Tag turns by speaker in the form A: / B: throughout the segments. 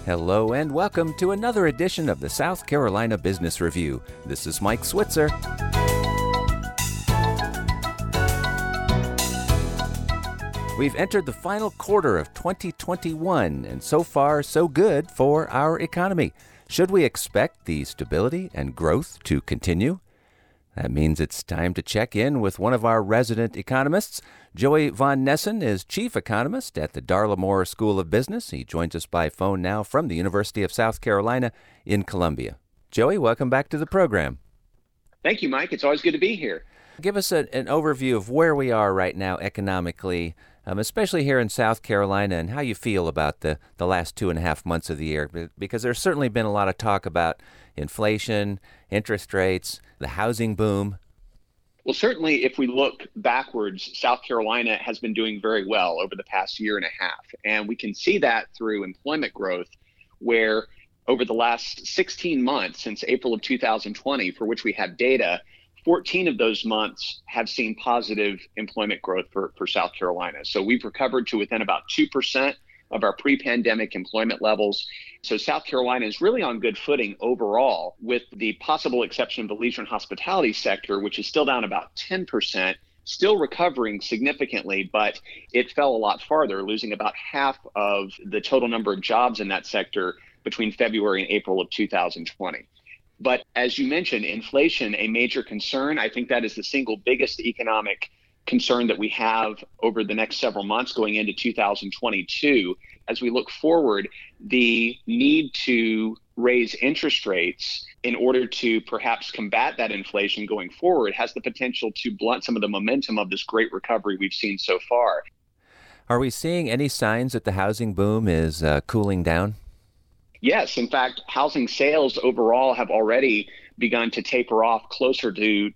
A: Hello and welcome to another edition of the South Carolina Business Review. This is Mike Switzer. We've entered the final quarter of 2021, and so far, so good for our economy. Should we expect the stability and growth to continue? That means it's time to check in with one of our resident economists. Joey Von Nessen is chief economist at the Darla Moore School of Business. He joins us by phone now from the University of South Carolina in Columbia. Joey, welcome back to the program.
B: Thank you, Mike. It's always good to be here.
A: Give us an overview of where we are right now economically, especially here in South Carolina, and how you feel about the last 2.5 months of the year, because there's certainly been a lot of talk about inflation, interest rates, the housing boom.
B: Well, certainly if we look backwards, South Carolina has been doing very well over the past year and a half. And we can see that through employment growth, where over the last 16 months since April of 2020, for which we have data, 14 of those months have seen positive employment growth for South Carolina. So we've recovered to within about 2% of our pre-pandemic employment levels. So South Carolina is really on good footing overall, with the possible exception of the leisure and hospitality sector, which is still down about 10%, still recovering significantly, but it fell a lot farther, losing about half of the total number of jobs in that sector between February and April of 2020. But as you mentioned, inflation, a major concern. I think that is the single biggest economic concern that we have over the next several months going into 2022. As we look forward, the need to raise interest rates in order to perhaps combat that inflation going forward has the potential to blunt some of the momentum of this great recovery we've seen so far.
A: Are we seeing any signs that the housing boom is cooling down?
B: Yes. In fact, housing sales overall have already begun to taper off closer to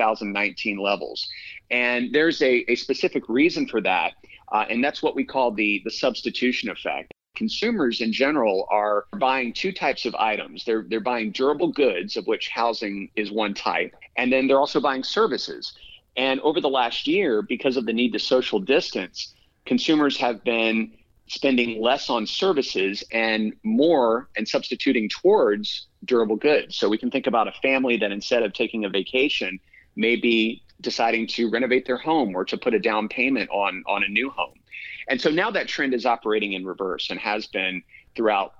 B: 2019 levels. And there's a specific reason for that, and that's what we call the substitution effect. Consumers in general are buying two types of items. They're buying durable goods, of which housing is one type, and then they're also buying services. And over the last year, because of the need to social distance, consumers have been spending less on services and more and substituting towards durable goods. So we can think about a family that instead of taking a vacation, may be deciding to renovate their home or to put a down payment on a new home. And so now that trend is operating in reverse and has been throughout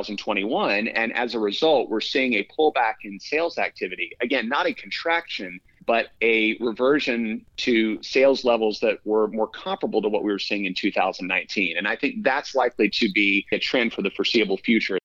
B: 2021. And as a result, we're seeing a pullback in sales activity. Again, not a contraction, but a reversion to sales levels that were more comparable to what we were seeing in 2019. And I think that's likely to be a trend for the foreseeable future.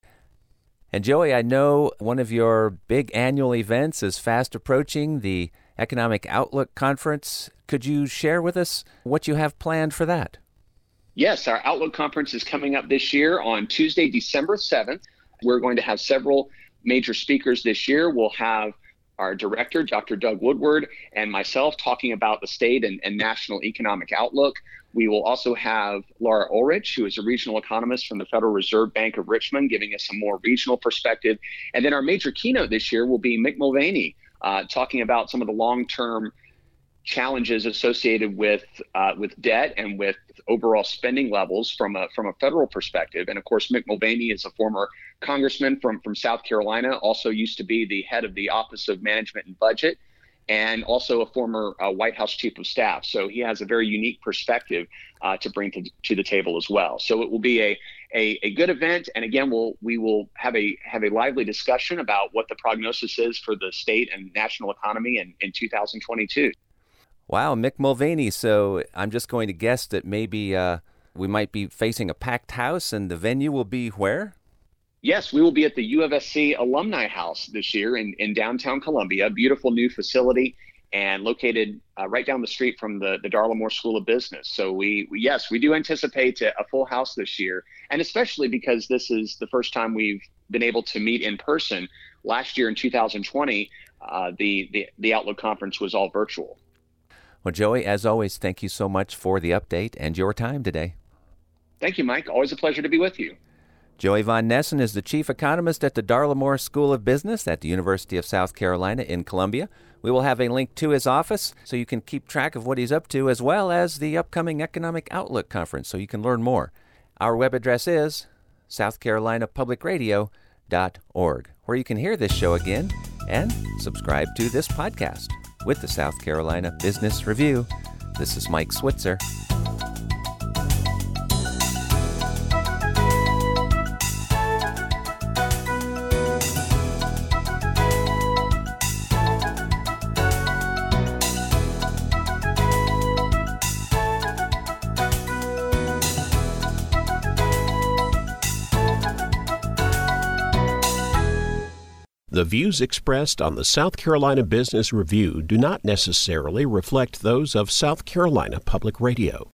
A: And Joey, I know one of your big annual events is fast approaching, the Economic Outlook Conference. Could you share with us what you have planned for that?
B: Yes, our Outlook Conference is coming up this year on Tuesday, December 7th. We're going to have several major speakers this year. We'll have our director, Dr. Doug Woodward, and myself talking about the state and national economic outlook. We will also have Laura Ulrich, who is a regional economist from the Federal Reserve Bank of Richmond, giving us a more regional perspective. And then our major keynote this year will be Mick Mulvaney, talking about some of the long-term challenges associated with debt and with overall spending levels from a federal perspective. And of course, Mick Mulvaney is a former congressman from South Carolina, also used to be the head of the Office of Management and Budget, and also a former White House chief of staff. So he has a very unique perspective to bring to the table as well. So it will be a good event. And again, we will have a lively discussion about what the prognosis is for the state and national economy in 2022.
A: Wow, Mick Mulvaney. So I'm just going to guess that maybe we might be facing a packed house, and the venue will be where?
B: Yes, we will be at the U of SC Alumni House this year in downtown Columbia, a beautiful new facility and located right down the street from the Darla Moore School of Business. So we do anticipate a full house this year, and especially because this is the first time we've been able to meet in person. Last year in 2020, the Outlook Conference was all virtual.
A: Well, Joey, as always, thank you so much for the update and your time today.
B: Thank you, Mike. Always a pleasure to be with you.
A: Joey Von Nessen is the chief economist at the Darla Moore School of Business at the University of South Carolina in Columbia. We will have a link to his office so you can keep track of what he's up to, as well as the upcoming Economic Outlook Conference so you can learn more. Our web address is southcarolinapublicradio.org, where you can hear this show again and subscribe to this podcast with the South Carolina Business Review. This is Mike Switzer.
C: The views expressed on the South Carolina Business Review do not necessarily reflect those of South Carolina Public Radio.